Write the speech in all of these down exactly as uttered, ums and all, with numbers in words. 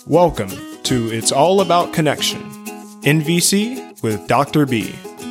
Welcome to It's All About Connection, N V C with Doctor B.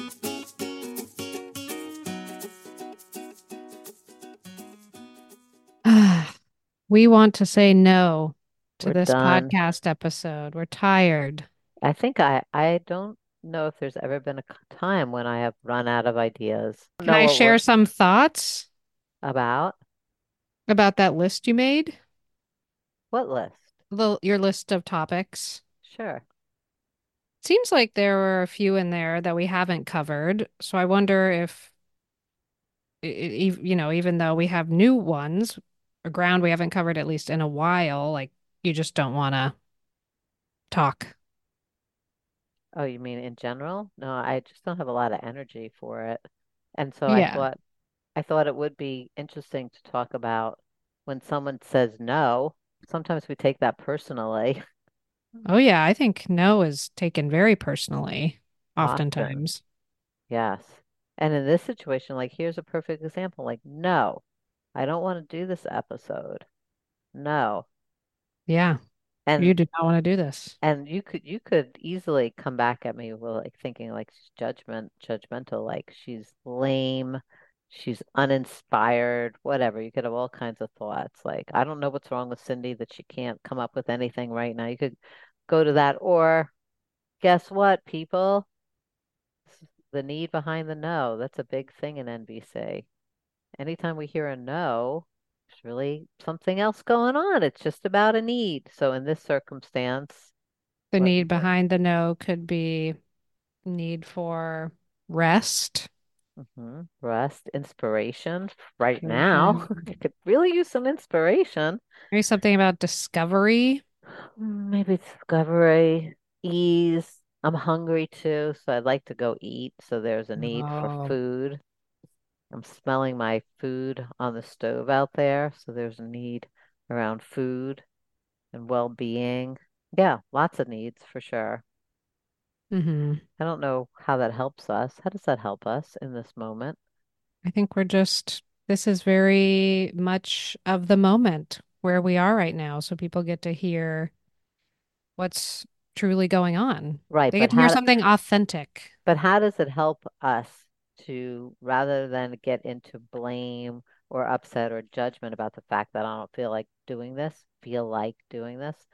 We want to say no to We're this done. podcast episode. We're tired. I think I I don't know if there's ever been a c- time when I have run out of ideas. I don't Can know I what we're share some thoughts about. about that list you made? What list? The, your list of topics. Sure. Seems like there were a few in there that we haven't covered. So I wonder if, i- i- you know, even though we have new ones, a ground we haven't covered at least in a while, like you just don't want to talk. Oh, you mean in general? No, I just don't have a lot of energy for it. And so I Yeah. thought I thought it would be interesting to talk about when someone says no. Sometimes we take that personally, Oh, yeah. I think no is taken very personally, often. oftentimes. Yes. And in this situation, like here's a perfect example. Like, no, I don't want to do this episode. No. Yeah. And You do not want to do this. And you could you could easily come back at me with like thinking like she's judgment judgmental, like she's lame, she's uninspired, whatever. You could have all kinds of thoughts. Like, I don't know what's wrong with Cindy that she can't come up with anything right now. You could go to that. Or guess what, people? The need behind the no. That's a big thing in N B C. Anytime we hear a no, there's really something else going on. It's just about a need. So in this circumstance, The what need behind the no could be need for rest. hmm Rest, inspiration right now. I Mhm. could really use some inspiration. Maybe something about discovery. Mm, Maybe discovery, ease. I'm hungry too, so I'd like to go eat. So there's a need for Oh, food. I'm smelling my food on the stove out there, so there's a need around food and well-being. Yeah, lots of needs for sure. hmm I don't know how that helps us. How does that help us in this moment? I think we're just, this is very much of the moment where we are right now. So people get to hear what's truly going on. Right, They get but to hear how something authentic. But how does it help us to, rather than get into blame or upset or judgment about the fact that I don't feel like doing this, feel like doing this,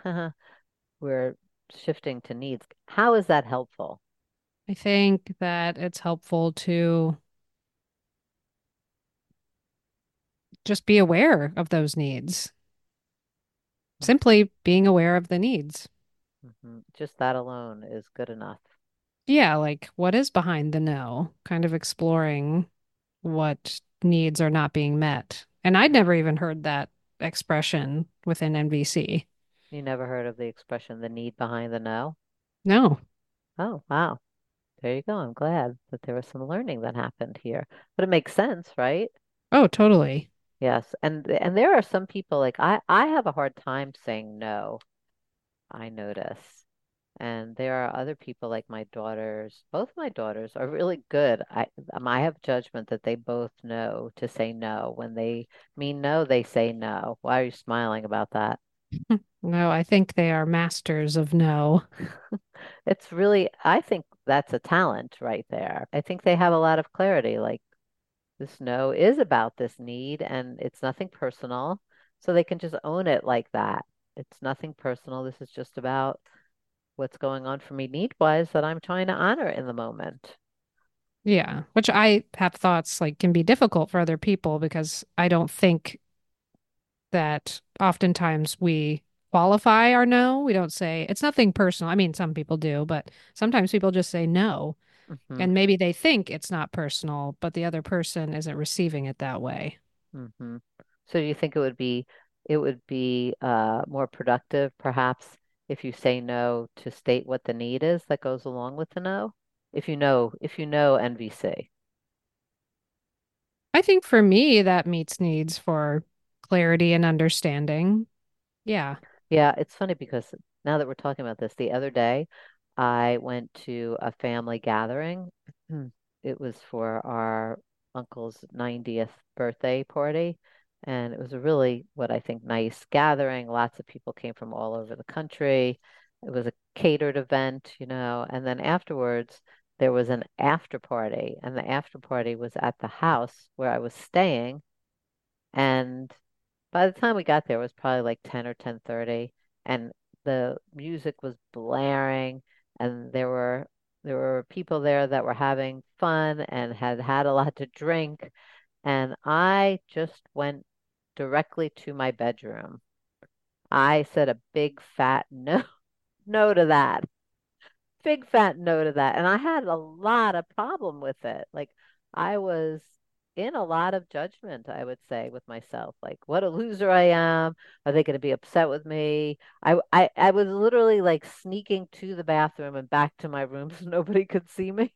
we're shifting to needs. How is that helpful? I think that it's helpful to just be aware of those needs. Simply being aware of the needs. hmm Just that alone is good enough. Yeah, like what is behind the no? Kind of exploring what needs are not being met. And I'd never even heard that expression within N V C. You never heard of the expression, the need behind the no? No. Oh, wow. There you go. I'm glad that there was some learning that happened here. But it makes sense, right? Oh, totally. Yes. And and there are some people like I I have a hard time saying no. I notice. And there are other people like my daughters. Both my daughters are really good. I um, I have judgment that they both know to say no. When they mean no, they say no. Why are you smiling about that? No, I think they are masters of no. It's really, I think that's a talent right there. I think they have a lot of clarity. Like, this no is about this need and it's nothing personal. So they can just own it like that. It's nothing personal. This is just about what's going on for me need wise that I'm trying to honor in the moment. Yeah, which I have thoughts like can be difficult for other people because I don't think that oftentimes we qualify our no. We don't say it's nothing personal. I mean, some people do, but sometimes people just say no. hmm And maybe they think it's not personal, but the other person isn't receiving it that way. hmm So do you think it would be it would be uh, more productive, perhaps, if you say no to state what the need is that goes along with the no? If you know, if you know N V C. I think for me, that meets needs for clarity and understanding. Yeah. Yeah, it's funny because now that we're talking about this, the other day I went to a family gathering. It was for our uncle's ninetieth birthday party. And it was a really, what I think, nice gathering. Lots of people came from all over the country. It was a catered event, you know, and then afterwards there was an after party, and the after party was at the house where I was staying. And by the time we got there, it was probably like ten or ten thirty, and the music was blaring, and there were there were people there that were having fun and had had a lot to drink, and I just went directly to my bedroom. I said a big fat no, no to that. Big fat no to that. And I had a lot of problem with it. Like I was in a lot of judgment, I would say, with myself. Like, what a loser I am. Are they going to be upset with me? I, I, I was literally like sneaking to the bathroom and back to my room so nobody could see me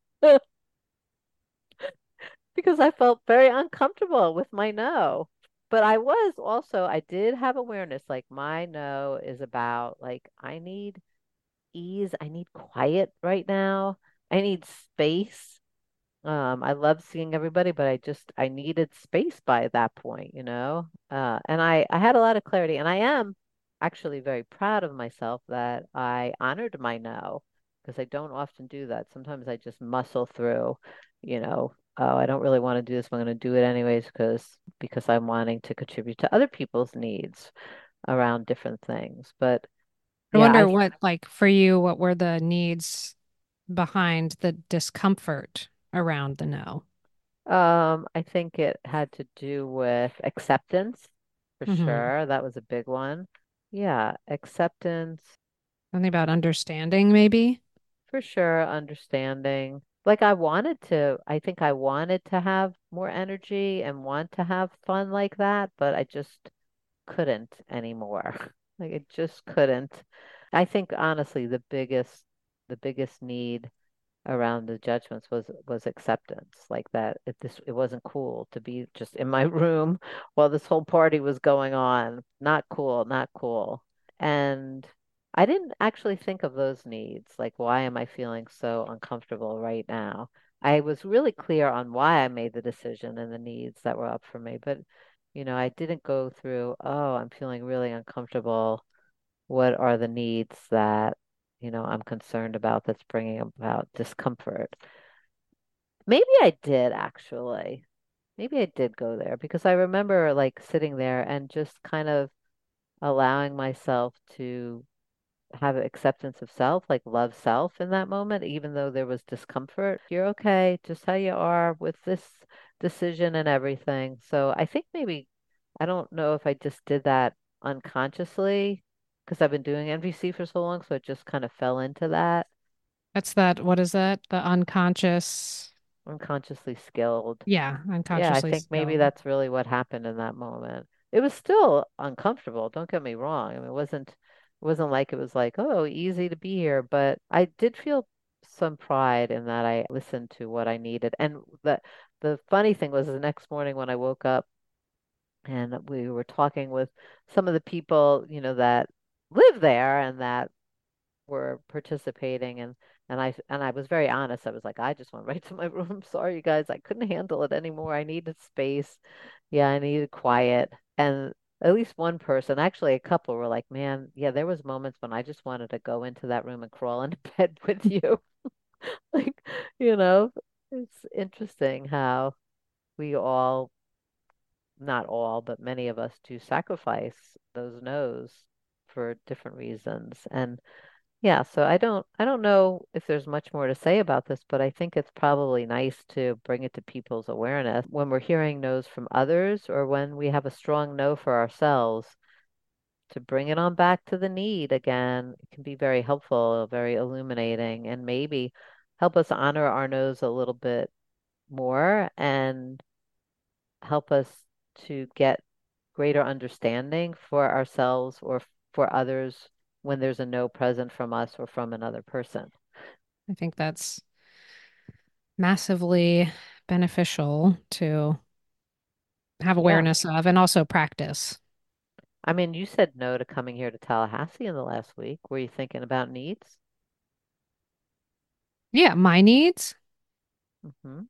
because I felt very uncomfortable with my no. But I was also, I did have awareness, like my no is about like I need ease, I need quiet right now. I need space. Um, I love seeing everybody, but I just I needed space by that point, you know. Uh, and I I had a lot of clarity, and I am actually very proud of myself that I honored my no because I don't often do that. Sometimes I just muscle through, you know. Oh, I don't really want to do this. I'm going to do it anyways because because I'm wanting to contribute to other people's needs around different things. But I yeah, wonder I what, like, for you, what were the needs behind the discomfort around the no? Um, I think it had to do with acceptance for Hmm. sure. That was a big one. Yeah, acceptance Something about understanding, maybe? for sure, understanding. Like I wanted to, I think I wanted to have more energy and want to have fun like that, but I just couldn't anymore. Like it just couldn't. I think honestly, the biggest the biggest need around the judgments was was acceptance, like that it this it wasn't cool to be just in my room while this whole party was going on. Not cool, not cool. And I didn't actually think of those needs, like why am I feeling so uncomfortable right now? I was really clear on why I made the decision and the needs that were up for me, but you know, I didn't go through, oh, I'm feeling really uncomfortable. What are the needs that, you know, I'm concerned about that's bringing about discomfort? Maybe I did actually. Maybe I did go there because I remember like sitting there and just kind of allowing myself to have acceptance of self, like love self in that moment, even though there was discomfort. You're okay, just how you are with this decision and everything. So I think maybe, I don't know if I just did that unconsciously because I've been doing N V C for so long, so it just kind of fell into that. That's that, what is that? The unconscious, Unconsciously skilled. yeah, Yeah, I unconsciously think maybe skilled. that's really what happened in that moment. It was still uncomfortable, don't get me wrong. I mean, it wasn't it wasn't like it was like, oh, easy to be here, but I did feel some pride in that I listened to what I needed. And the the funny thing was the next morning when I woke up and we were talking with some of the people, you know, that live there and that were participating, and and I and I was very honest. I was like, I just went right to my room. Sorry, you guys, I couldn't handle it anymore. I needed space. Yeah, I needed quiet. And at least one person, actually a couple, were like, man, yeah, there was moments when I just wanted to go into that room and crawl into bed with you. Like, you know, it's interesting how we all, not all, but many of us do sacrifice those no's for different reasons. And yeah, so I don't I don't know if there's much more to say about this, but I think it's probably nice to bring it to people's awareness when we're hearing no's from others or when we have a strong no for ourselves to bring it on back to the need again. It can be very helpful, very illuminating, and maybe help us honor our no's a little bit more and help us to get greater understanding for ourselves or for others when there's a no present from us or from another person. I think that's massively beneficial to have Yeah. awareness of and also practice. I mean, you said no to coming here to Tallahassee in the last week. Were you thinking about needs? Yeah, my needs. Hmm.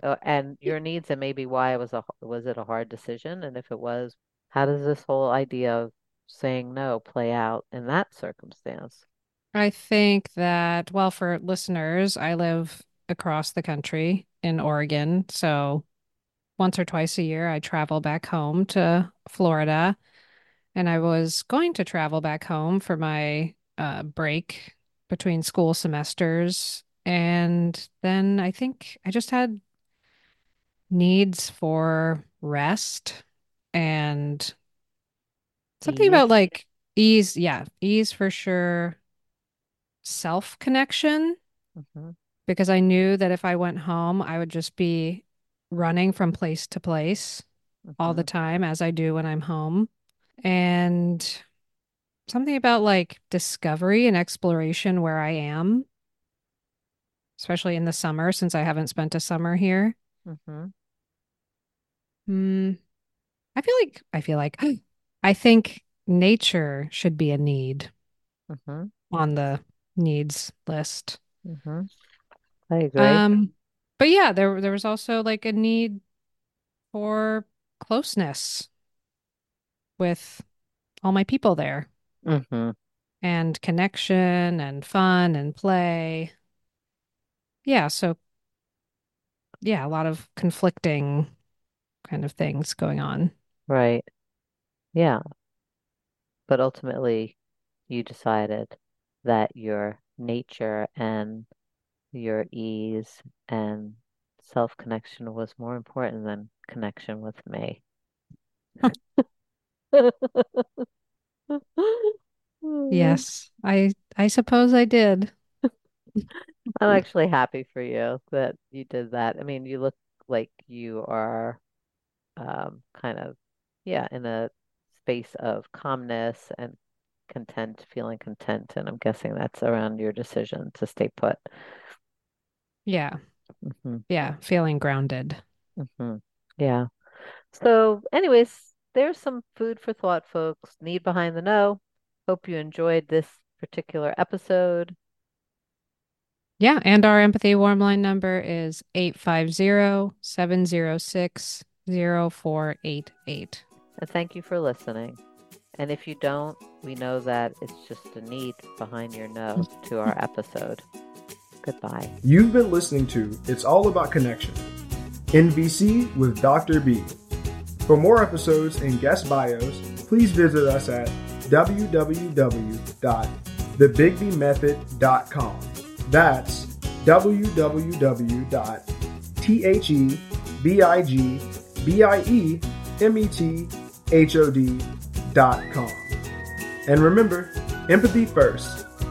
uh, and your needs, and maybe why it was a was it a hard decision? And if it was, how does this whole idea of saying no play out in that circumstance? I think that, well, for listeners, I live across the country in Oregon. So once or twice a year, I travel back home to Florida. And I was going to travel back home for my uh, break between school semesters. And then I think I just had needs for rest and something about Ease. like ease. Yeah, ease for sure. Self connection, Hmm. because I knew that if I went home, I would just be running from place to place all the Hmm. time as I do when I'm home. And something about like discovery and exploration where I am, especially in the summer since I haven't spent a summer here. Hmm. Hmm. I feel like I feel like I think nature should be a need Hmm. on the needs list. Hmm. I agree. Um, but yeah, there there was also like a need for closeness with all my people there Hmm. and connection and fun and play. Yeah, so yeah, a lot of conflicting kind of things going on. Right. Yeah. But ultimately, you decided that your nature and your ease and self connection was more important than connection with me. I'm Yes, I I suppose I did. actually happy for you that you did that. I mean, you look like you are um, kind of, yeah, in a space of calmness and content, feeling content. And I'm guessing that's around your decision to stay put. Yeah, Hmm. yeah, feeling grounded. Hmm. Yeah. So, anyways, there's some food for thought, folks. Need behind the know. Hope you enjoyed this particular episode. Yeah, and our empathy warm line number is eight five zero, seven zero six, zero four eight eight. And thank you for listening. And if you don't, we know that it's just a need behind your no to our episode. Goodbye. You've been listening to It's All About Connection, N V C with Doctor B. For more episodes and guest bios, please visit us at w w w dot the bigby method dot com. That's w w w dot the bigby method dot com. And remember, empathy first,